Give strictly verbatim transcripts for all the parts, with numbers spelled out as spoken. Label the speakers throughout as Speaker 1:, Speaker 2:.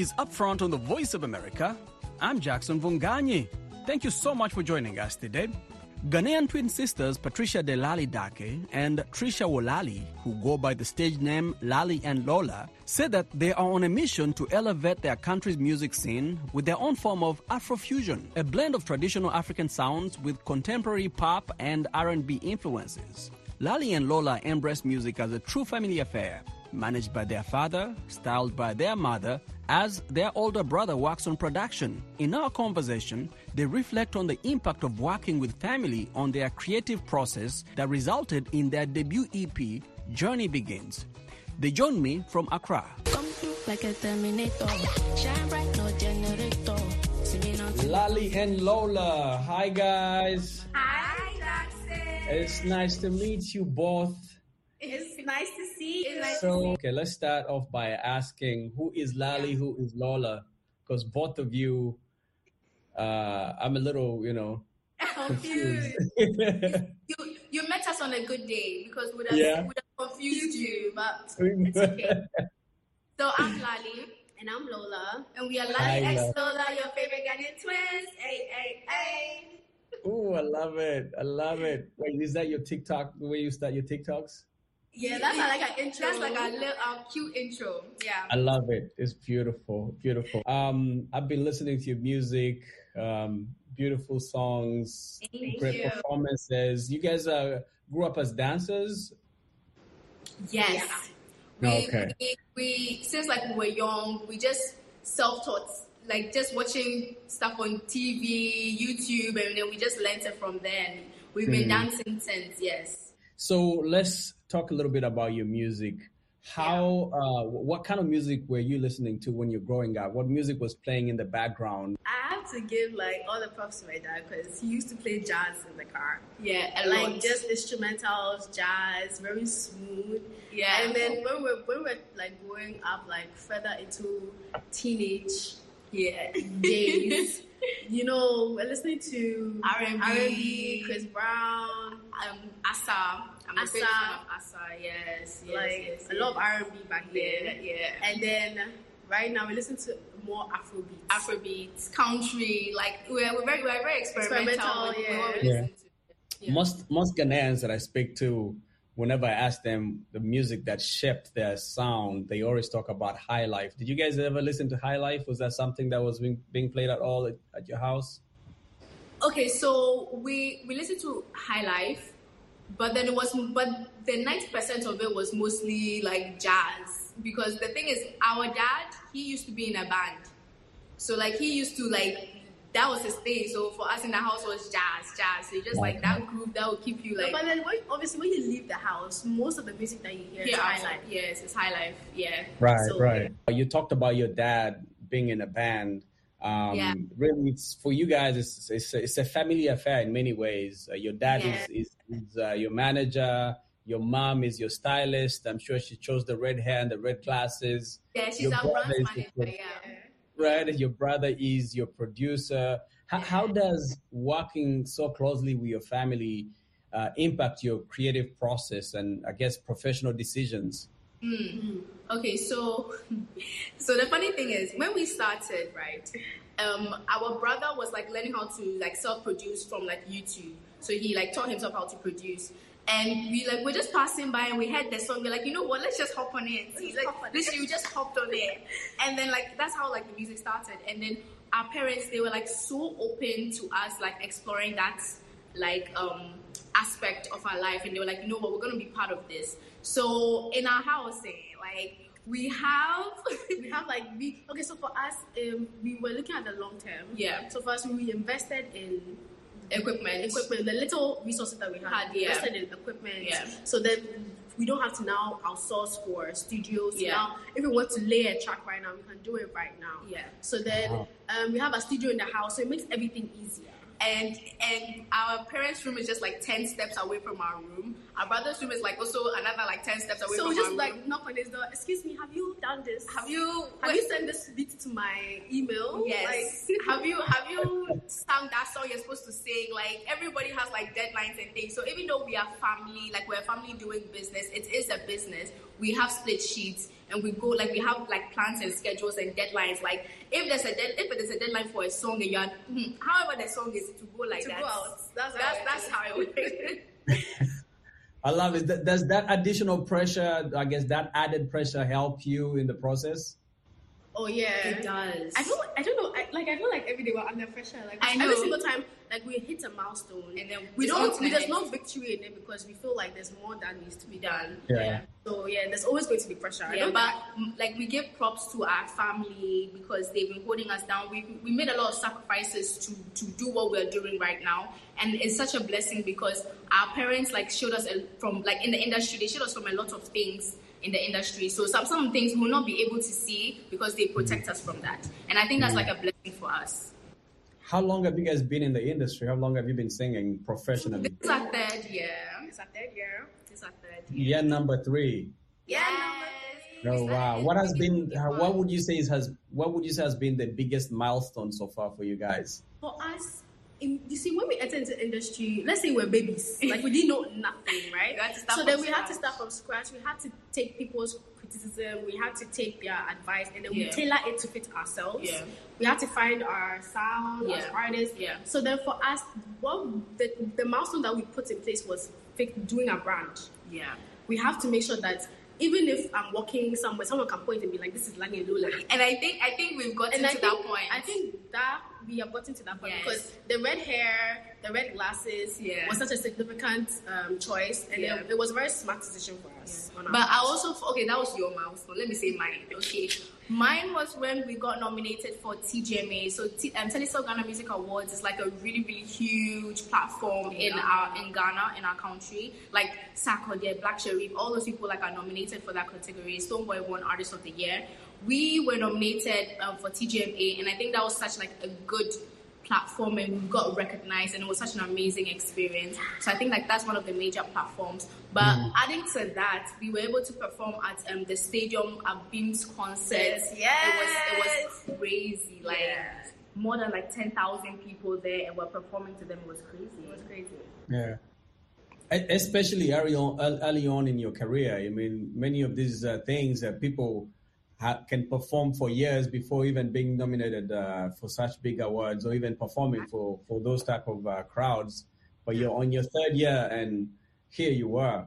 Speaker 1: is Upfront on the Voice of America. I'm Jackson Vunganyi. Thank you so much for joining us today. Ghanaian twin sisters Patricia De Lally Dake and Trisha Wolali, who go by the stage name Lally and Lola, say that they are on a mission to elevate their country's music scene with their own form of Afrofusion, a blend of traditional African sounds with contemporary pop and R and B influences. Lally and Lola embrace music as a true family affair, managed by their father, styled by their mother, as their older brother works on production. In our conversation, they reflect on the impact of working with family on their creative process that resulted in their debut E P, Journey Begins. They join me from Accra.
Speaker 2: Like a terminator, shine bright, no generator.
Speaker 1: Lally and Lola, hi guys.
Speaker 3: Hi, Jackson.
Speaker 1: It's nice to meet you both.
Speaker 3: It's nice to see you. Nice
Speaker 1: So, okay, let's start off by asking who is Lally, yeah. who is Lola? Because both of you, uh, I'm a little, you know, confused.
Speaker 3: you you met us on a good day because we would have,
Speaker 1: yeah.
Speaker 3: would have confused you, but it's okay. So I'm Lally. And I'm Lola. And we are Lally X Lola, your favorite Ghanaian twins. Hey, hey, hey.
Speaker 1: Oh, I love it. I love it. Wait, is that your TikTok, the way you start your TikToks?
Speaker 3: Yeah, that's like an intro. That's like a little um, cute intro. Yeah.
Speaker 1: I love it. It's beautiful. Beautiful. Um, I've been listening to your music, um, beautiful songs,
Speaker 3: Thank
Speaker 1: great
Speaker 3: you.
Speaker 1: performances. You guys uh, grew up as dancers?
Speaker 3: Yes.
Speaker 1: Yeah.
Speaker 3: We,
Speaker 1: okay.
Speaker 3: we, we, since like we were young, we just self-taught, like just watching stuff on T V, YouTube, and then we just learned it from there. And we've been mm. dancing since, yes.
Speaker 1: So let's talk a little bit about your music. How, yeah. uh, what kind of music were you listening to when you're growing up? What music was playing in the background?
Speaker 4: I have to give like all the props to my dad because he used to play jazz in the car.
Speaker 3: Yeah,
Speaker 4: and like just instrumentals, jazz, very smooth.
Speaker 3: Yeah,
Speaker 4: and then when we're when we're like growing up, like further into teenage yeah days, you know, we're listening to
Speaker 3: R and B,
Speaker 4: R and B, Chris Brown,
Speaker 3: um, Asa. I'm
Speaker 4: Asa,
Speaker 3: a big fan of Asa, yes, yes,
Speaker 4: like
Speaker 3: yes,
Speaker 4: a lot of R and B back then.
Speaker 3: Yeah, yeah.
Speaker 4: And then right now we listen to more Afrobeats,
Speaker 3: Afrobeats, country. Like we're we're very we're very experimental. experimental
Speaker 4: yeah.
Speaker 3: We
Speaker 1: yeah.
Speaker 3: To. yeah.
Speaker 1: Most most Ghanaians that I speak to, whenever I ask them the music that shaped their sound, they always talk about High Life. Did you guys ever listen to High Life? Was that something that was being, being played at all at, at your house?
Speaker 3: Okay, so we we listened to High Life. But then it was, but the ninety percent of it was mostly like jazz. Because the thing is, our dad, he used to be in a band. So like he used to like, that was his thing. So for us in the house was jazz, jazz. So just like that group that would keep you like.
Speaker 4: No, but then when, obviously when you leave the house, most of the music that you hear
Speaker 3: yeah,
Speaker 4: is High Life.
Speaker 3: Yes, it's High Life, yeah.
Speaker 1: Right,
Speaker 4: so,
Speaker 1: right. Yeah. You talked about your dad being in a band. Um,
Speaker 3: yeah.
Speaker 1: Really, it's, for you guys, it's, it's, a, it's a family affair in many ways. Uh, your dad
Speaker 3: yeah.
Speaker 1: is, is, is uh, your manager. Your mom is your stylist. I'm sure she chose the red hair and the red glasses.
Speaker 3: Yeah, she's
Speaker 1: your
Speaker 3: our brand manager,
Speaker 1: your,
Speaker 3: yeah.
Speaker 1: Right, your brother is your producer. How,
Speaker 3: yeah.
Speaker 1: how does working so closely with your family uh, impact your creative process and, I guess, professional decisions?
Speaker 3: Mm-hmm. Okay, so so the funny thing is, when we started, right, um, our brother was like learning how to like self-produce from like YouTube. So he like taught himself how to produce. And we like we're just passing by and we heard the song. We're like, you know what? Let's just hop on it. See, like literally, we just hopped on it, and then like that's how like the music started. And then our parents, they were like so open to us like exploring that like um aspect of our life, and they were like, you know what? We're gonna be part of this. So in our house, eh, like we have
Speaker 4: we have like we okay. So for us, um, we were looking at the long term.
Speaker 3: Yeah.
Speaker 4: So for us, we invested in.
Speaker 3: Equipment,
Speaker 4: equipment, the little resources that we had,
Speaker 3: had yeah.
Speaker 4: invested in equipment,
Speaker 3: yeah.
Speaker 4: so that we don't have to now outsource for studios.
Speaker 3: Yeah.
Speaker 4: Now, if we want to lay a track right now, we can do it right now.
Speaker 3: Yeah.
Speaker 4: So then
Speaker 1: wow.
Speaker 4: um, we have a studio in the house, so it makes everything easier.
Speaker 3: And and our parents' room is just like ten steps away from our room. Our brother's room is like also another like ten steps away
Speaker 4: so
Speaker 3: from our room.
Speaker 4: So we just like knock on his door. Excuse me, have you done this?
Speaker 3: Have you
Speaker 4: have wait, you sent this beat to my email?
Speaker 3: Yes.
Speaker 4: Like,
Speaker 3: have you have you sung that song you're supposed to sing? Like everybody has like deadlines and things. So even though we are family, like we're a family doing business, it is a business. We have split sheets and we go like we have like plans and schedules and deadlines. Like if there's a de- if there's a deadline for a song and you're hmm, however the song is to go like
Speaker 4: To
Speaker 3: that.
Speaker 4: go out. That's
Speaker 3: that's
Speaker 4: how
Speaker 3: that's how it works.
Speaker 1: I love it. Th- Does that additional pressure, I guess that added pressure help you in the process?
Speaker 4: Oh yeah,
Speaker 3: It does.
Speaker 4: I feel I don't know. I, like I feel like every day we're under pressure. Like
Speaker 3: I
Speaker 4: every
Speaker 3: know.
Speaker 4: single time, like we hit a milestone,
Speaker 3: And then
Speaker 4: we
Speaker 3: it's
Speaker 4: don't.
Speaker 3: on to
Speaker 4: We,
Speaker 3: the
Speaker 4: there's
Speaker 3: next.
Speaker 4: no victory in it because we feel like there's more that needs to be done.
Speaker 1: Yeah.
Speaker 4: So yeah, there's always going to be pressure. I
Speaker 3: Yeah,
Speaker 4: know
Speaker 3: but
Speaker 4: that.
Speaker 3: mm, like we give props to our family because they've been holding us down. We we made a lot of sacrifices to to do what we're doing right now, and it's such a blessing because our parents like showed us a, from like in the industry. They showed us from a lot of things in the industry. So some some things we will not be able to see because they protect us from that, and I think that's like a blessing for us.
Speaker 1: How long have you guys been in the industry? How long have you been singing professionally?
Speaker 3: This is our third year.
Speaker 4: It's our third year.
Speaker 3: This is our third year.
Speaker 1: Year number three.
Speaker 4: Yeah.
Speaker 3: Yes.
Speaker 1: Oh wow! What has been? how- What would you say is has? What would you say has been the biggest milestone so far for you guys?
Speaker 4: For us, in, you see, when we enter into industry, let's say we're babies, like we didn't know nothing, right?
Speaker 3: We had to start
Speaker 4: so
Speaker 3: from
Speaker 4: then we had to
Speaker 3: scratch.
Speaker 4: start from scratch. We had to take people's criticism. We had to take their advice, and then we
Speaker 3: Yeah.
Speaker 4: tailor it to fit ourselves.
Speaker 3: Yeah.
Speaker 4: We had to find our sound,
Speaker 3: Yeah.
Speaker 4: our artists.
Speaker 3: Yeah.
Speaker 4: So then for us, what the, the milestone that we put in place was fi- doing a brand.
Speaker 3: Yeah.
Speaker 4: We have to make sure that even if I'm walking somewhere, someone can point and be like, "This is Lani and Lola."
Speaker 3: And I think I think we've gotten
Speaker 4: And I
Speaker 3: to
Speaker 4: think,
Speaker 3: that point.
Speaker 4: I think that we have gotten to that point
Speaker 3: Yes.
Speaker 4: because the red hair, the red glasses
Speaker 3: Yeah.
Speaker 4: was such a significant um, choice, and
Speaker 3: Yeah.
Speaker 4: it, it was a very smart decision for us. on our
Speaker 3: But I
Speaker 4: part.
Speaker 3: also okay, that was your milestone. Let me say mine. Okay, mine was when we got nominated for T G M A. So T- um, Telesale Ghana Music Awards is like a really really huge platform in
Speaker 4: Yeah.
Speaker 3: our in Ghana in our country. Like Sarkodie, Black Sherif, all those people like are nominated for that category. Stonebwoy won Artist of the Year. We were nominated um, for T G M A, and I think that was such like a good platform, and we got recognized, and it was such an amazing experience. So I think like that's one of the major platforms. But adding to that, we were able to perform at um, the stadium at Beams concert.
Speaker 4: Yes,
Speaker 3: It
Speaker 4: yes.
Speaker 3: was it was crazy. Like
Speaker 4: Yes.
Speaker 3: more than like ten thousand people there, and we're performing to them. It was crazy.
Speaker 4: It was crazy.
Speaker 1: Yeah. E- Especially early on, ear- early on in your career. I mean, many of these uh, things that people ha- can perform for years before even being nominated uh, for such big awards or even performing for, for those type of uh, crowds. But you're on your third year and here you are.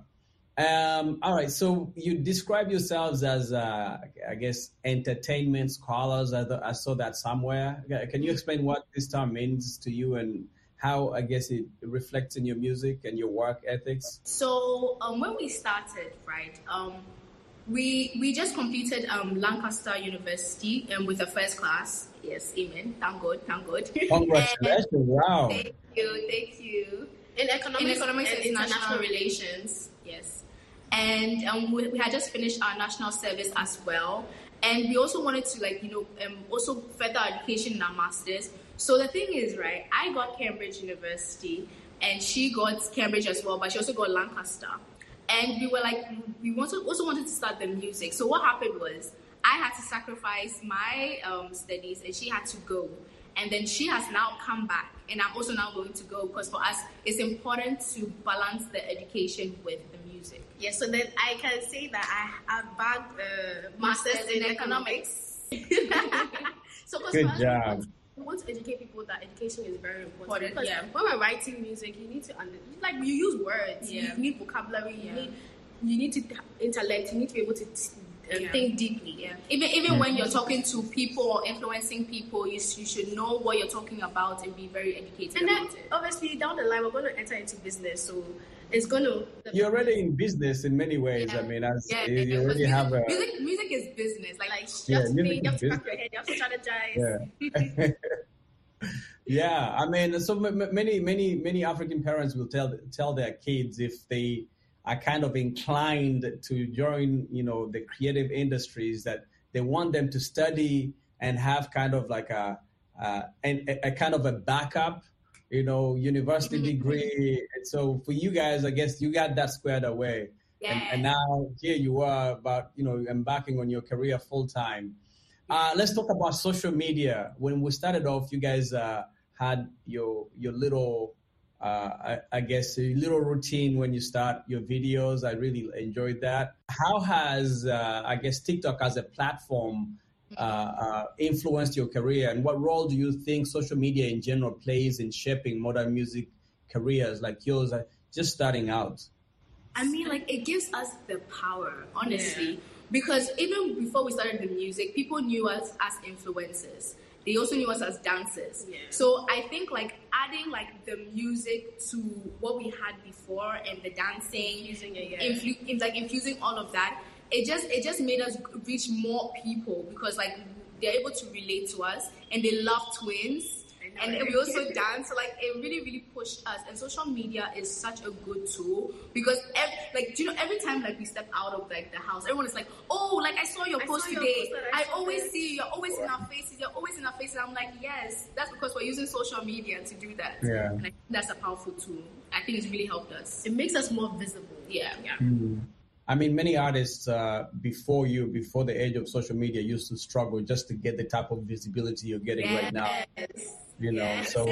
Speaker 1: Um, all right. So you describe yourselves as, uh, I guess, entertainment scholars. I, th- I saw that somewhere. Can you explain what this term means to you and how, I guess, it reflects in your music and your work ethics?
Speaker 3: So um, when we started, right, um, we we just completed um, Lancaster University um, with a first class. Yes, amen. Thank God, thank God.
Speaker 1: Congratulations. Wow.
Speaker 3: Thank you, thank you.
Speaker 4: In economics,
Speaker 3: In economics and
Speaker 4: international
Speaker 3: international
Speaker 4: relations.
Speaker 3: relations, yes. And um, we, we had just finished our national service as well. And we also wanted to, like, you know, um, also further education in our masters. So the thing is, right, I got Cambridge University and she got Cambridge as well, but she also got Lancaster. And we were like, we wanted, also wanted to start the music. So what happened was I had to sacrifice my um, studies and she had to go. And then she has now come back and I'm also now going to go because for us, it's important to balance the education with the music.
Speaker 4: Yes, so then I can say that I have bagged uh, masters,
Speaker 3: Masters
Speaker 4: in
Speaker 3: in
Speaker 4: economics. so 'cause
Speaker 1: Good
Speaker 4: for us,
Speaker 1: job.
Speaker 4: we want to educate people that education is very important.
Speaker 3: Important,
Speaker 4: Because
Speaker 3: yeah.
Speaker 4: when we're writing music, you need to under, like you use words,
Speaker 3: Yeah.
Speaker 4: you need vocabulary, you
Speaker 3: Yeah.
Speaker 4: need you need to intellect, you need to be able to uh,
Speaker 3: Yeah.
Speaker 4: think deeply.
Speaker 3: Yeah. Even even when you're talking to people or influencing people, you, you should know what you're talking about and be very educated
Speaker 4: And then
Speaker 3: about it.
Speaker 4: obviously down the line we're going to enter into business, so it's going to.
Speaker 1: You're already in business in many ways.
Speaker 3: Yeah.
Speaker 1: I mean, as
Speaker 3: Yeah,
Speaker 1: you
Speaker 3: yeah,
Speaker 1: you
Speaker 3: because
Speaker 1: already
Speaker 3: music,
Speaker 1: have a
Speaker 3: music. Music is business. Like,
Speaker 4: Like you
Speaker 1: Yeah,
Speaker 4: have to
Speaker 1: music
Speaker 4: think, you have
Speaker 1: is
Speaker 4: to crack your head, you have to strategize.
Speaker 1: yeah. Yeah, I mean, so m- m- many, many, many African parents will tell tell their kids if they are kind of inclined to join, you know, the creative industries, that they want them to study and have kind of like a uh, a, a kind of a backup, you know, university degree. And so for you guys, I guess you got that squared away, and, and now here you are, about you know embarking on your career full time. Uh, let's talk about social media. When we started off, you guys uh, had your your little uh, I, I guess, a little routine when you start your videos. I really enjoyed that. How has, uh, I guess, TikTok as a platform uh, uh, influenced your career? And what role do you think social media in general plays in shaping modern music careers like yours, uh, just starting out?
Speaker 3: I mean, like, it gives us the power, honestly. Yeah. Because even before we started the music, people knew us as influencers. They also knew us as dancers. Yeah. So I think like adding like the music to what we had before and the dancing,
Speaker 4: using it, yeah.
Speaker 3: influ- like infusing all of that, it just it just made us reach more people because like they're able to relate to us and they love twins. And we also dance, so like it really, really pushed us. And social media is such a good tool because, every, like, do you know, every time like we step out of like the house, everyone is like, "Oh, like I saw your I post saw today. Your post I, I always this. see you. You're always in our faces. You're always in our faces." I'm like, "Yes, that's because we're using social media to do that."
Speaker 1: Yeah,
Speaker 3: and I think that's a powerful tool. I think it's really helped us.
Speaker 4: It makes us more visible.
Speaker 3: Yeah, yeah.
Speaker 1: Mm. I mean, many artists uh, before you, before the age of social media, used to struggle just to get the type of visibility you're getting
Speaker 3: yes.
Speaker 1: right now. You know,
Speaker 3: yes.
Speaker 1: so.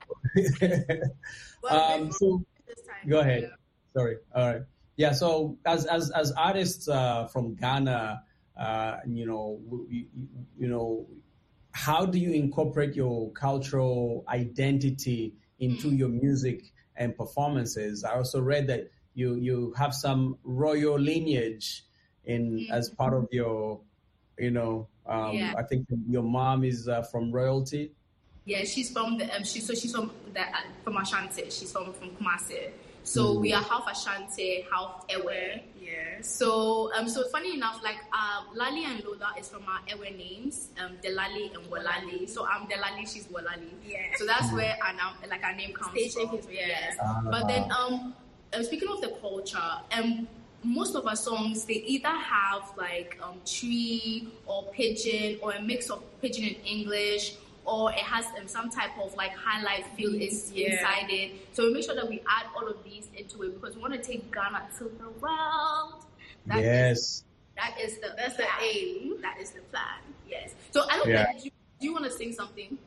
Speaker 3: well,
Speaker 1: um, so go ahead. Yeah. Sorry. All right. Yeah. So as as as artists uh, from Ghana, uh, you know, you, you know, how do you incorporate your cultural identity into your music and performances? I also read that you you have some royal lineage in mm-hmm. as part of your, you know, um,
Speaker 3: yeah.
Speaker 1: I think your mom is uh, from royalty.
Speaker 3: Yeah, she's from the um, she so she's from the uh, from Ashanti. She's from from Kumasi. So mm. we are half Ashanti, half Ewe.
Speaker 4: Yeah.
Speaker 3: So um so funny enough, like um Lali and Lola is from our Ewe names, um Delali and Wolali. So I'm Delali, she's Wolali.
Speaker 4: Yeah.
Speaker 3: So that's where our now like our name comes
Speaker 4: Stage
Speaker 3: from. Yes.
Speaker 1: Uh,
Speaker 3: but then um speaking of the culture, um most of our songs, they either have like um tree or pigeon or a mix of pigeon and English, or it has um, some type of like highlight feel is
Speaker 4: yeah.
Speaker 3: inside it. So we make sure that we add all of these into it because we want to take Ghana to the world. That
Speaker 1: yes.
Speaker 3: Is, that is the
Speaker 4: that's
Speaker 3: plan.
Speaker 4: the aim.
Speaker 3: That is the plan. Yes. So I don't
Speaker 1: yeah.
Speaker 3: know. Do you, do you want to sing something?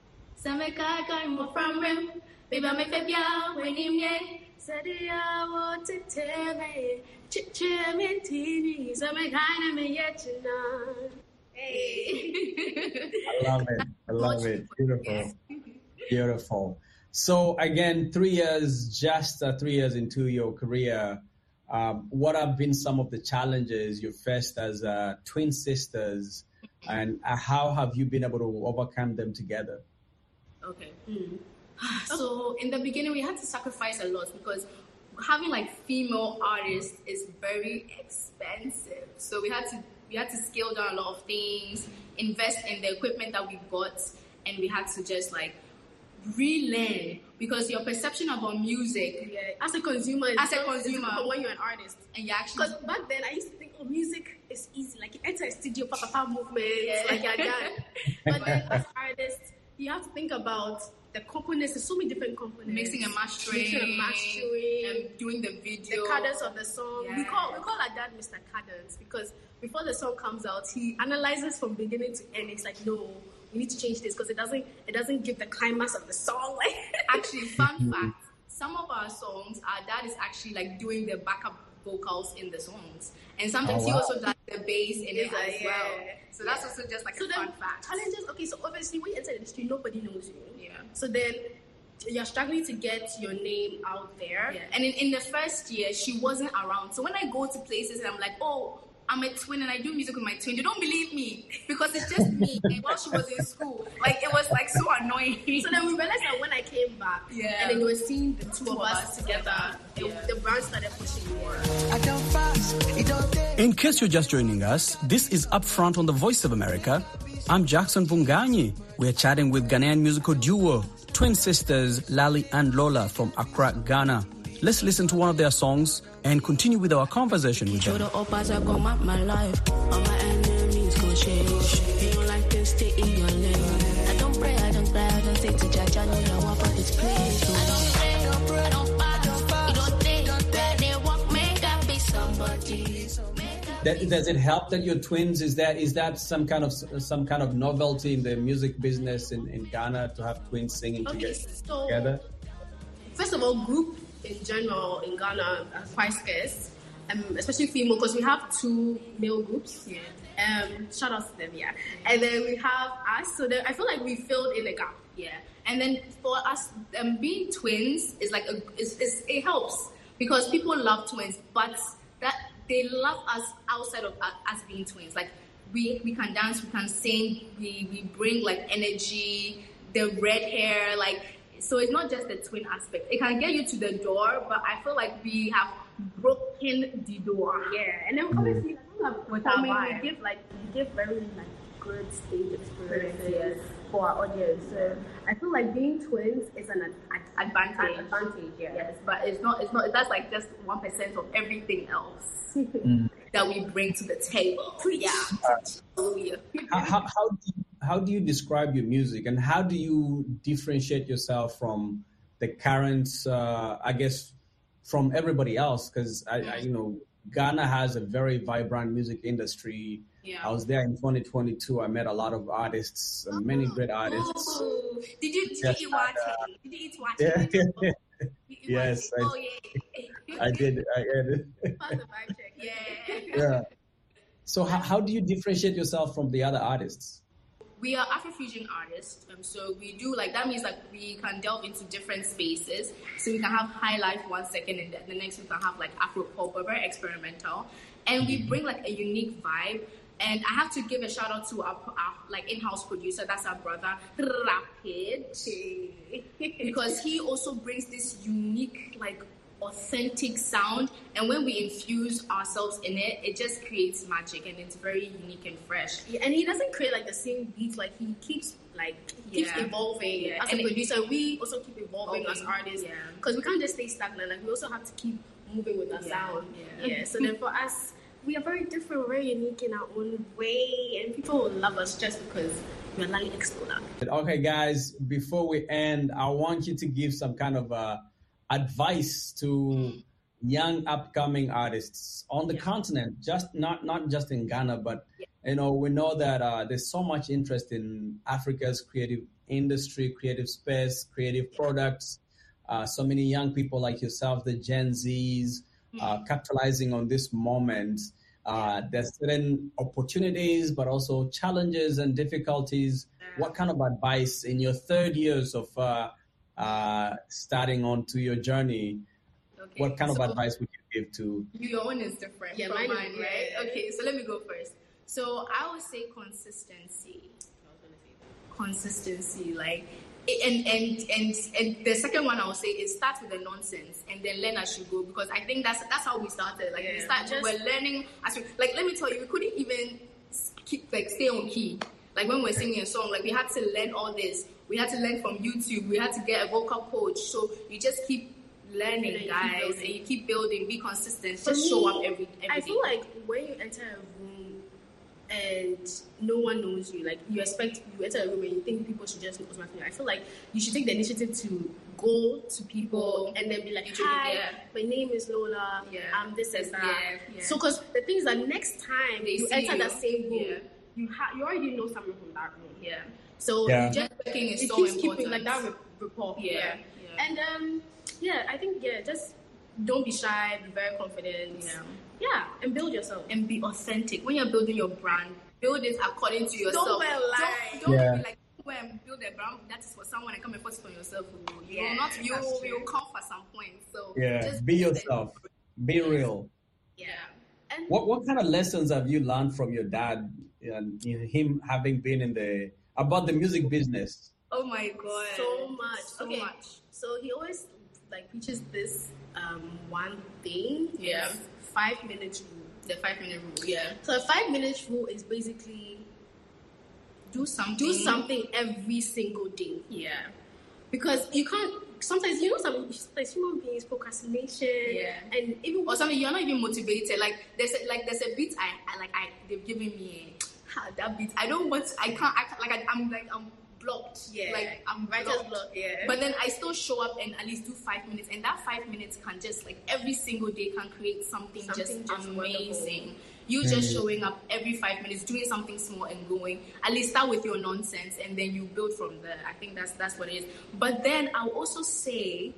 Speaker 3: Baby, I'm a baby, when you get
Speaker 4: Sadia want to tell me, chichim in T V, some kind of me yet you know.
Speaker 3: Hey.
Speaker 1: I love it. I love it. Beautiful. Beautiful. So again, three years, just uh, three years into your career, um, what have been some of the challenges you faced as uh, twin sisters, and uh, how have you been able to overcome them together?
Speaker 3: Okay. Mm. So in the beginning, we had to sacrifice a lot because having like female artists is very expensive. So we had to we had to scale down a lot of things, invest in the equipment that we got, and we had to just like relearn because your perception about music,
Speaker 4: yeah, as a consumer,
Speaker 3: as a consumer,
Speaker 4: when you're an artist,
Speaker 3: and you actually
Speaker 4: because back then I used to think, oh, music is easy, like you enter a studio, papa papa movements, yeah. like you're done. But then as artists, you have to think about the components. There's so many different components.
Speaker 3: Mixing and mastering,
Speaker 4: Mixing and mastering,
Speaker 3: and doing the video,
Speaker 4: the cadence of the song.
Speaker 3: Yeah.
Speaker 4: We call we call our dad Mister Cadence because before the song comes out, he analyzes from beginning to end. It's like, no, we need to change this because it doesn't it doesn't give the climax of the song. Like
Speaker 3: actually, fun fact: some of our songs, our dad is actually like doing the backup vocals in the songs, and sometimes oh, wow. he also does the bass in it as yeah. well. So that's also just like
Speaker 4: so
Speaker 3: a
Speaker 4: then,
Speaker 3: fun fact.
Speaker 4: Challenges. Okay, so obviously when you enter the industry, nobody knows you.
Speaker 3: Yeah.
Speaker 4: So then you're struggling to get your name out there.
Speaker 3: Yeah. And in, in the first year, she wasn't around. So when I go to places and I'm like, oh, I'm a twin and I do music with my twin, they don't believe me because it's just me. And while she was in school, like it was like so annoying.
Speaker 4: So then we realized that when I came back,
Speaker 3: yeah.
Speaker 4: and then you were seeing the two, two of us, us together,
Speaker 3: yeah.
Speaker 4: the, the brand started pushing more.
Speaker 1: In case you're just joining us, this is Upfront on the Voice of America. I'm Jackson Vunganyi. We're chatting with Ghanaian musical duo, twin sisters Lali and Lola from Accra, Ghana. Let's listen to one of their songs and continue with our conversation with them. That, does it help that you're twins? Is that is that some kind of some kind of novelty in the music business in, in Ghana to have twins singing
Speaker 4: okay,
Speaker 1: together?
Speaker 4: So
Speaker 1: together?
Speaker 4: first of all, group in general in Ghana are quite scarce, um, especially female, because we have two male groups.
Speaker 3: Yeah.
Speaker 4: Um, shout out to them, yeah. And then we have us, so then I feel like we filled in the gap.
Speaker 3: Yeah. And then for us, um, being twins is like a, is, is, it helps because people love twins, but that they love us outside of us, us being twins. Like we we can dance, we can sing, we we bring like energy, the red hair, like so it's not just the twin aspect. It can get you to the door, but I feel like we have broken the door.
Speaker 4: Yeah, and then obviously like,
Speaker 3: with
Speaker 4: I
Speaker 3: our
Speaker 4: mean,
Speaker 3: vibe.
Speaker 4: we give like we give very like good stage experiences
Speaker 3: Yes.
Speaker 4: for our audience. So I feel like being twins is an ad- ad-
Speaker 3: Advantage.
Speaker 4: An advantage, yeah.
Speaker 3: Yes, but it's not. It's not. That's like just one percent of everything else that we bring to the table. Yeah. Hallelujah.
Speaker 1: How, how, how, do you, how do you describe your music, and how do you differentiate yourself from the current, uh, I guess, from everybody else? Because I, I, you know, Ghana has a very vibrant music industry.
Speaker 3: Yeah.
Speaker 1: I was there in twenty twenty-two. I met a lot of artists, uh, many great artists.
Speaker 3: Oh, did you did
Speaker 1: Yes,
Speaker 3: you eat water? Did you eat water?
Speaker 1: Yeah.
Speaker 3: Did you eat
Speaker 1: Yes,
Speaker 3: water?
Speaker 1: I-
Speaker 3: Oh yeah.
Speaker 1: I did. I did.
Speaker 4: Pass the vibe check.
Speaker 3: Yeah.
Speaker 1: Yeah. So how, how do you differentiate yourself from the other artists?
Speaker 3: We are Afrofusion artists, um, so we do like that means like we can delve into different spaces. So we can have high life one second, and then the next we can have like Afro pop, or very experimental, and we bring like a unique vibe. And I have to give a shout out to our, our like in-house producer, that's our brother Rapid, because he also brings this unique like authentic sound, and when we infuse ourselves in it, it just creates magic, and it's very unique and fresh.
Speaker 4: Yeah, and he doesn't create like the same beats. Like he keeps like he keeps
Speaker 3: Yeah.
Speaker 4: evolving
Speaker 3: Yeah.
Speaker 4: as
Speaker 3: And
Speaker 4: a
Speaker 3: it-
Speaker 4: producer. We also keep evolving as
Speaker 3: Evolving.
Speaker 4: artists
Speaker 3: Yeah.
Speaker 4: because we can't just stay stagnant. Like we also have to keep moving with our
Speaker 3: Yeah.
Speaker 4: sound.
Speaker 3: Yeah.
Speaker 4: Yeah. So then for us, we are very different, very unique in our own way, and people will love us just because we're like explorer.
Speaker 1: Okay, guys, before we end, I want you to give some kind of uh, advice to young upcoming artists on the continent, just not not just in Ghana, but you know, we know that uh, there's so much interest in Africa's creative industry, creative space, creative products. Uh, so many young people like yourself, the Gen Zs, uh, capitalizing on this moment. Uh, there's certain opportunities, but also challenges and difficulties. What kind of advice in your third years of uh, uh, starting onto your journey?
Speaker 3: Okay.
Speaker 1: What kind of
Speaker 3: So-
Speaker 1: advice would you give to?
Speaker 3: Your own is different
Speaker 4: Yeah,
Speaker 3: from
Speaker 4: mine
Speaker 3: mine,
Speaker 4: is-
Speaker 3: right?
Speaker 4: yeah.
Speaker 3: Okay, so let me go first. So I would say consistency. Consistency, like, and and and and the second one I would say is start with the nonsense and then learn as you go, because I think that's that's how we started. Like we
Speaker 4: Yeah.
Speaker 3: started,
Speaker 4: Just-
Speaker 3: we we're learning as we like. Let me tell you, we couldn't even keep like stay on key. Like when we're singing a song, like we had to learn all this. We had to learn from YouTube. We had to get a vocal coach. So you just keep learning,
Speaker 4: And then you keep
Speaker 3: guys,
Speaker 4: building.
Speaker 3: and you keep building. Be consistent.
Speaker 4: For
Speaker 3: Just
Speaker 4: me,
Speaker 3: show up every every
Speaker 4: I
Speaker 3: day.
Speaker 4: feel like when you enter a room and no one knows you, like you expect you enter a room and you think people should just know automatically. I feel like you should take the initiative to go to people and then be like,
Speaker 3: Introduce-
Speaker 4: "Hi,
Speaker 3: yeah.
Speaker 4: my name is Lola.
Speaker 3: Yeah.
Speaker 4: I'm this and that."
Speaker 3: Yeah, yeah.
Speaker 4: So, because the thing is that next time
Speaker 3: They
Speaker 4: you
Speaker 3: see
Speaker 4: enter
Speaker 3: you.
Speaker 4: that same room,
Speaker 3: Yeah.
Speaker 4: you ha- you already know someone from that room.
Speaker 3: Yeah.
Speaker 4: So
Speaker 1: Yeah.
Speaker 4: you just
Speaker 3: Networking is
Speaker 4: it
Speaker 3: so
Speaker 4: keeps
Speaker 3: important.
Speaker 4: keeping like that rap- rapport.
Speaker 3: Yeah,
Speaker 4: Yeah.
Speaker 3: yeah.
Speaker 4: And um, yeah, I think yeah, just don't be shy. Be very confident.
Speaker 3: Yeah.
Speaker 4: Yeah, and build yourself.
Speaker 3: And be authentic. When you're building your brand, build it according to yourself.
Speaker 4: Don't wear lies.
Speaker 3: Don't, don't
Speaker 1: Yeah.
Speaker 3: be like, go and build a brand that is for someone and come and force it on yourself. You
Speaker 4: Yeah,
Speaker 3: will not, you
Speaker 4: that's
Speaker 3: will,
Speaker 4: true.
Speaker 3: you will come for some point. So
Speaker 1: Yeah,
Speaker 3: just
Speaker 1: be
Speaker 3: build it.
Speaker 1: yourself. Be real.
Speaker 3: Yeah.
Speaker 4: And
Speaker 1: What what kind of lessons have you learned from your dad and in him having been in the about the music business?
Speaker 3: Oh my god.
Speaker 4: so much,
Speaker 3: So
Speaker 4: okay.
Speaker 3: much.
Speaker 4: So he always like preaches this um one thing.
Speaker 3: Yeah.
Speaker 4: is five minutes rule.
Speaker 3: The five minute rule. Yeah.
Speaker 4: So a five minutes rule is basically
Speaker 3: Do something.
Speaker 4: do something every single day.
Speaker 3: Yeah.
Speaker 4: Because you can't. Sometimes you know some sometimes human beings procrastination.
Speaker 3: Yeah.
Speaker 4: And even
Speaker 3: Or something you're not even motivated. Like there's a, like there's a beat I, I like I they've given me ah, that beat. I don't want. I can't. I can't like I, I'm like I'm blocked.
Speaker 4: Yeah.
Speaker 3: Like I'm
Speaker 4: Writer's
Speaker 3: blocked.
Speaker 4: block, yeah.
Speaker 3: But then I still show up and at least do five minutes, and that five minutes can just like every single day can create something,
Speaker 4: Something
Speaker 3: just,
Speaker 4: just
Speaker 3: amazing.
Speaker 4: wonderful.
Speaker 3: You just showing up every five minutes, doing something small and going. At least start with your nonsense, and then you build from there. I think that's that's what it is. But then I'll also say,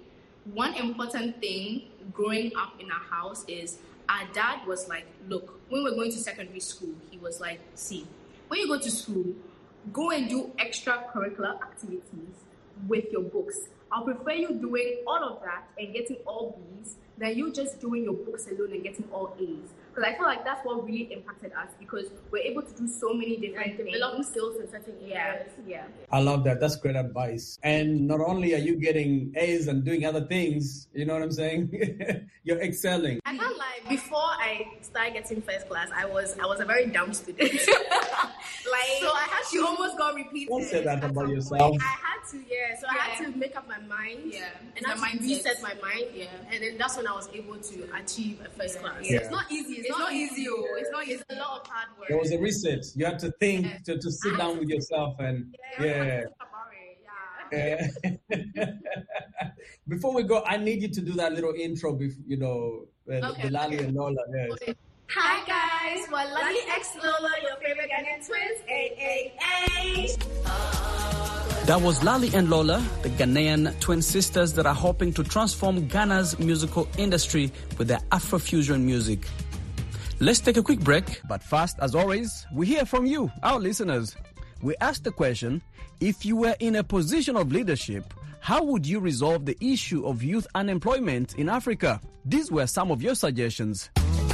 Speaker 3: one important thing growing up in our house is our dad was like, look, when we were going to secondary school, he was like, see, when you go to school, go and do extracurricular activities with your books. I'll prefer you doing all of that and getting all B's than you just doing your books alone and getting all A's. Because I feel like that's what really impacted us, because we're able to do so many different things.
Speaker 4: Develop skills in certain areas.
Speaker 3: Yeah, yeah.
Speaker 5: I love that. That's great advice. And not only are you getting A's and doing other things, you know what I'm saying? You're excelling.
Speaker 4: I can't lie. Before I started getting first class, I was I was a very dumb student. Like, so I had to
Speaker 3: You almost got repeated.
Speaker 5: Don't say that
Speaker 3: at
Speaker 5: about
Speaker 3: some
Speaker 5: yourself.
Speaker 3: point.
Speaker 4: I had to, yeah. So I had
Speaker 3: Yeah.
Speaker 4: to make up my mind.
Speaker 3: Yeah.
Speaker 4: And
Speaker 3: The
Speaker 4: I had to
Speaker 3: mindset.
Speaker 4: reset my mind.
Speaker 3: Yeah.
Speaker 4: And then that's when I was able to achieve a first class.
Speaker 5: Yeah.
Speaker 4: It's not easy. It's,
Speaker 3: It's not easy, oh. It's not easy.
Speaker 4: It's a lot of hard work.
Speaker 5: There was a reset. You had to think, to, to sit down with yourself and, yeah.
Speaker 3: Yeah.
Speaker 5: Yeah. Before we go, I need you to do that little intro, before, you know, uh,
Speaker 3: Okay.
Speaker 5: Delali and Lola. Yes.
Speaker 4: Okay. Hi guys, we're Lali X Lola, your favorite Ghanaian twins, A A A.
Speaker 1: That was Lali and Lola, the Ghanaian twin sisters that are hoping to transform Ghana's musical industry with their Afrofusion music. Let's take a quick break. But first, as always, we hear from you, our listeners. We asked the question, if you were in a position of leadership, how would you resolve the issue of youth unemployment in Africa? These were some of your suggestions.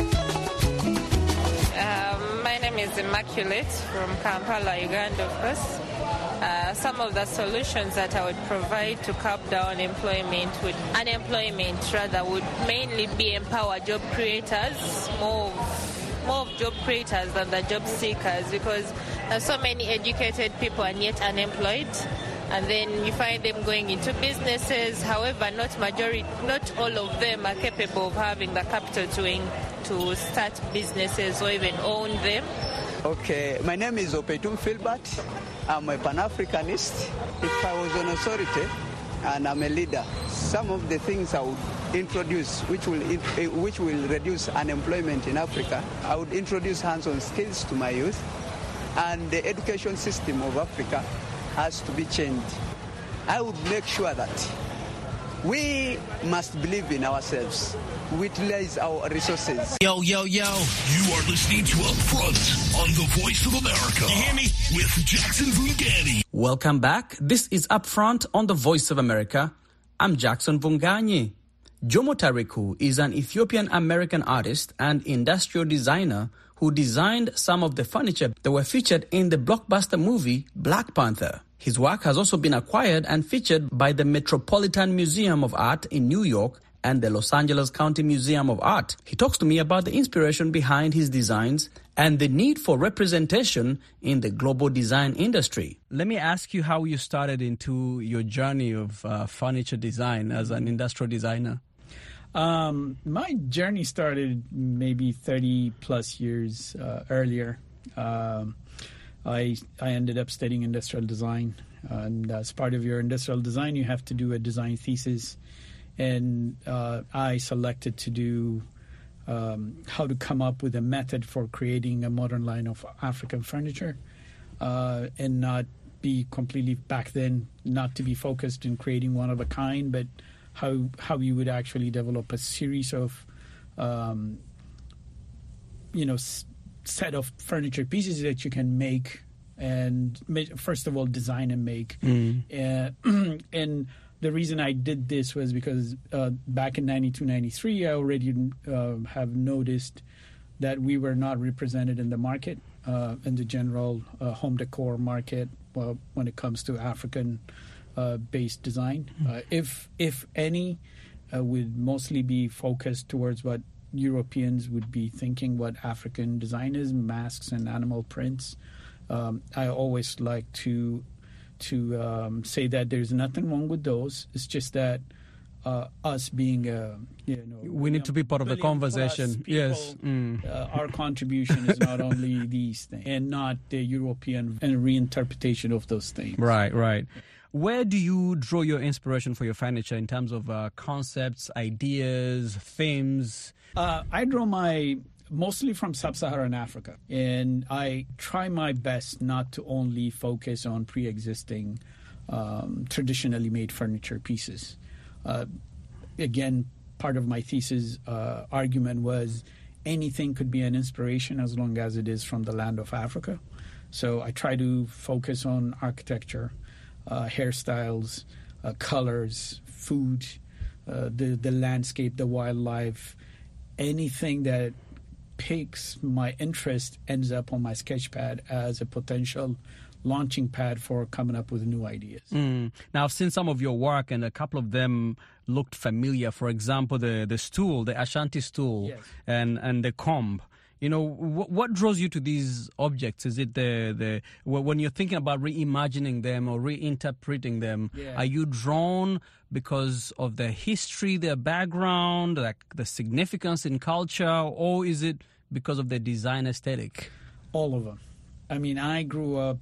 Speaker 6: Um, my name is Immaculate from Kampala, Uganda, of course. Uh, some of the solutions that I would provide to curb down employment would, unemployment rather would mainly be empower job creators, more of, more of job creators than the job seekers, because there's so many educated people and yet unemployed. And then you find them going into businesses. However, not majority, not all of them are capable of having the capital to to start businesses or even own them.
Speaker 7: Okay, my name is Opeitum Filbert. I'm a Pan-Africanist. If I was an authority and I'm a leader, some of the things I would introduce, which will which will reduce unemployment in Africa, I would introduce hands-on skills to my youth, and the education system of Africa has to be changed. I would make sure that we must believe in ourselves. We utilize our resources.
Speaker 8: Yo, yo, yo. You are listening to Upfront on the Voice of America. You hear me? With Jackson Vungani.
Speaker 1: Welcome back. This is Upfront on the Voice of America. I'm Jackson Vungani. Jomo Tariku is an Ethiopian-American artist and industrial designer who designed some of the furniture that were featured in the blockbuster movie Black Panther. His work has also been acquired and featured by the Metropolitan Museum of Art in New York and the Los Angeles County Museum of Art. He talks to me about the inspiration behind his designs and the need for representation in the global design industry. Let me ask you how you started into your journey of uh, furniture design as an industrial designer.
Speaker 9: Um, my journey started maybe thirty plus years uh, earlier. Um, I I ended up studying industrial design, and as part of your industrial design, you have to do a design thesis. And uh, I selected to do um, how to come up with a method for creating a modern line of African furniture, uh, and not be completely back then, not to be focused in creating one of a kind, but how how you would actually develop a series of, um, you know, s- set of furniture pieces that you can make and make, first of all design and make. Mm. Uh, and the reason I did this was because uh, back in ninety-two, ninety-three, I already uh, have noticed that we were not represented in the market, uh, in the general uh, home decor market, uh, when it comes to African Uh, based design. Uh, if if any, uh, would mostly be focused towards what Europeans would be thinking what African design is, masks and animal prints. Um, I always like to to um, say that there's nothing wrong with those. It's just that uh, us being a, you know,
Speaker 1: We need to be part of the conversation.
Speaker 9: People,
Speaker 1: Yes. Mm.
Speaker 9: uh, our contribution is not only these things and not the European and reinterpretation of those things.
Speaker 1: Right, right. Where do you draw your inspiration for your furniture in terms of uh, concepts, ideas, themes?
Speaker 9: Uh, I draw my mostly from sub-Saharan Africa, and I try my best not to only focus on pre-existing um, traditionally made furniture pieces. Uh, again, part of my thesis uh, argument was anything could be an inspiration as long as it is from the land of Africa. So I try to focus on architecture, uh, hairstyles, uh, colors, food, uh, the, the landscape, the wildlife, anything that piques my interest ends up on my sketch pad as a potential launching pad for coming up with new ideas.
Speaker 1: Mm. Now, I've seen some of your work, and a couple of them looked familiar. For example, the, the stool, the Ashanti stool,
Speaker 9: yes. and,
Speaker 1: and the comb. You know, what, what draws you to these objects? Is it the, the when you're thinking about reimagining them or reinterpreting them,
Speaker 9: yeah.
Speaker 1: are you drawn because of their history, their background, like the significance in culture, or is it because of the design aesthetic?
Speaker 9: All of them. I mean, I grew up,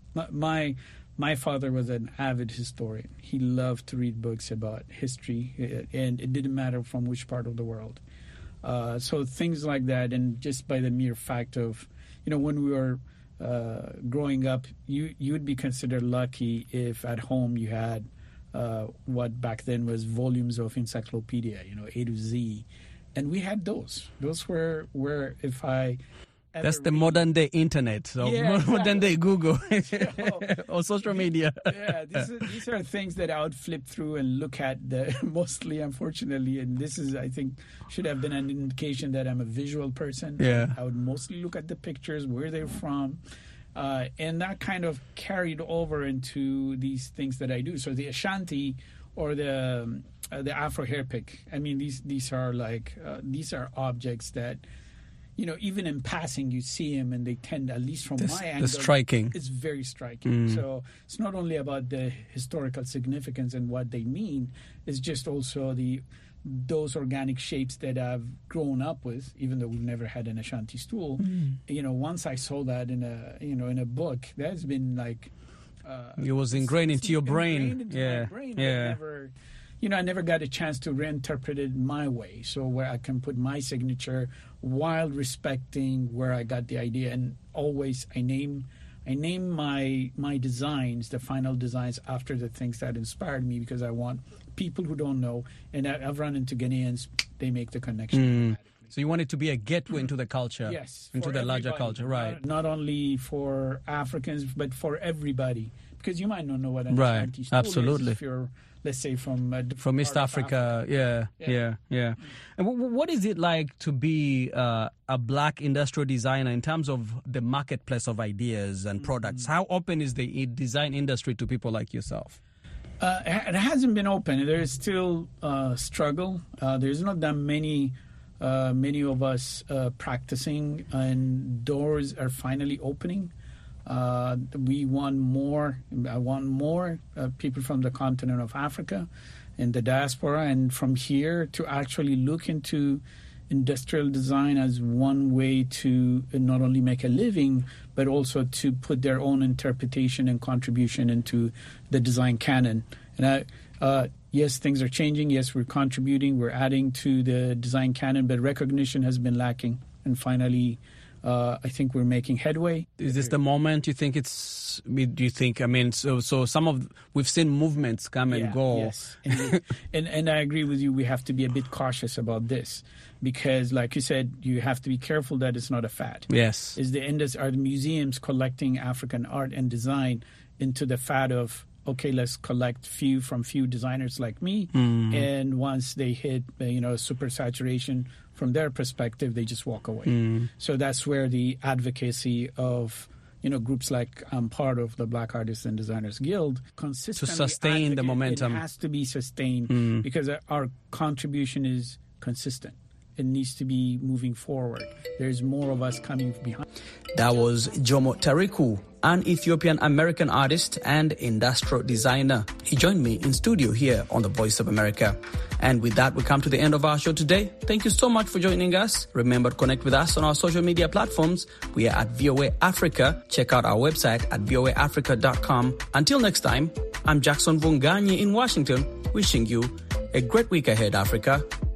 Speaker 9: my my father was an avid historian. He loved to read books about history, and it didn't matter from which part of the world. Uh, so things like that, and just by the mere fact of, you know, when we were uh, growing up, you you would be considered lucky if at home you had uh, what back then was volumes of encyclopedia, you know, A to Z, and we had those. Those were where if I
Speaker 1: That's the modern day internet, so
Speaker 9: yeah, exactly.
Speaker 1: modern day Google
Speaker 9: so,
Speaker 1: or social media.
Speaker 9: Yeah, these are, these are things that I would flip through and look at the, mostly, unfortunately. And this is, I think, should have been an indication that I'm a visual person.
Speaker 1: Yeah,
Speaker 9: I would mostly look at the pictures, where they're from, uh, and that kind of carried over into these things that I do. So the Ashanti or the um, uh, the Afro hair pick. I mean, these these are like uh, these are objects that, you know, even in passing, you see them, and they tend, at least from
Speaker 1: the,
Speaker 9: my angle,
Speaker 1: the striking.
Speaker 9: It's very striking.
Speaker 1: Mm.
Speaker 9: So it's not only about the historical significance and what they mean, it's just also the those organic shapes that I've grown up with, even though we've never had an Ashanti stool. Mm. You know, once I saw that in a, you know, in a book, that's been like... Uh,
Speaker 1: it was ingrained into your brain.
Speaker 9: Into
Speaker 1: yeah.
Speaker 9: my brain.
Speaker 1: Yeah.
Speaker 9: I never, you know, I never got a chance to reinterpret it my way, so where I can put my signature while respecting where I got the idea. And always I name I name my my designs, the final designs, after the things that inspired me, because I want people who don't know, and I, I've run into Ghanaians, they make the connection.
Speaker 1: Mm. So you want it to be a gateway into the culture,
Speaker 9: yes,
Speaker 1: into the larger culture, right?
Speaker 9: Not, not only for Africans, but for everybody, because you might not know what an
Speaker 1: right.
Speaker 9: Ashanti stool
Speaker 1: Absolutely.
Speaker 9: is if you're, let's say, from uh,
Speaker 1: from East Africa.
Speaker 9: Africa.
Speaker 1: Yeah,
Speaker 9: yeah,
Speaker 1: yeah, yeah. And w- what is it like to be uh, a black industrial designer in terms of the marketplace of ideas and products? Mm-hmm. How open is the design industry to people like yourself?
Speaker 9: Uh, it hasn't been open. There is still a uh, struggle. Uh, there's not that many, uh, many of us uh, practicing, and doors are finally opening. Uh, we want more. I want more uh, people from the continent of Africa and the diaspora, and from here to actually look into industrial design as one way to not only make a living, but also to put their own interpretation and contribution into the design canon. And I, uh, yes, things are changing. Yes, we're contributing. We're adding to the design canon, but recognition has been lacking. And finally, Uh, I think we're making headway.
Speaker 1: Is this the moment you think it's? Do you think? I mean, so so some of we've seen movements come and
Speaker 9: yeah,
Speaker 1: go.
Speaker 9: Yes, and, and and I agree with you. We have to be a bit cautious about this, because, like you said, you have to be careful that it's not a fad.
Speaker 1: Yes,
Speaker 9: is the industry, are the museums collecting African art and design into the fad of, okay, let's collect few from few designers like me, mm. and once they hit, you know, super saturation from their perspective, they just walk away. Mm. So that's where the advocacy of, you know, groups like I'm part of, the Black Artists and Designers Guild, consistently
Speaker 1: to sustain the momentum.
Speaker 9: It has to be sustained
Speaker 1: mm.
Speaker 9: because our contribution is consistent. It needs to be moving forward. There's more of us coming behind.
Speaker 1: That was Jomo Tariku, an Ethiopian-American artist and industrial designer. He joined me in studio here on The Voice of America. And with that, we come to the end of our show today. Thank you so much for joining us. Remember to connect with us on our social media platforms. We are at V O A Africa. Check out our website at V O A Africa dot com. Until next time, I'm Jackson Vunganyi in Washington, wishing you a great week ahead, Africa.